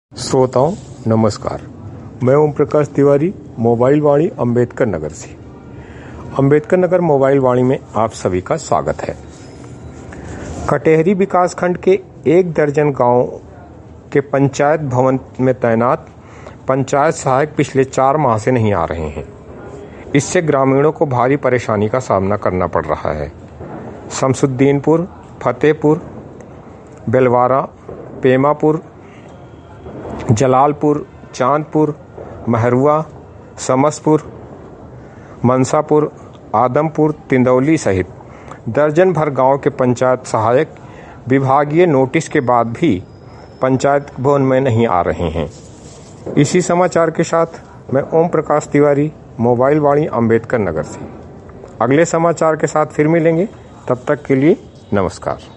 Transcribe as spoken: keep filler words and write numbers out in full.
श्रोताओं नमस्कार। मैं ओम प्रकाश तिवारी मोबाइल वाणी अंबेडकर नगर से। अंबेडकर नगर मोबाइल वाणी में आप सभी का स्वागत है। कटेहरी विकासखंड के एक दर्जन गांव के पंचायत भवन में तैनात पंचायत सहायक पिछले चार माह से नहीं आ रहे हैं। इससे ग्रामीणों को भारी परेशानी का सामना करना पड़ रहा है। शमसुद्दीनपुर, फतेहपुर, बेलवारा, पेमापुर, जलालपुर, चांदपुर, महरुआ, समसपुर, मनसापुर, आदमपुर, तिंदौली सहित दर्जन भर गांव के पंचायत सहायक विभागीय नोटिस के बाद भी पंचायत भवन में नहीं आ रहे हैं। इसी समाचार के साथ मैं ओम प्रकाश तिवारी मोबाइल वाणी अंबेडकर नगर से। अगले समाचार के साथ फिर मिलेंगे, तब तक के लिए नमस्कार।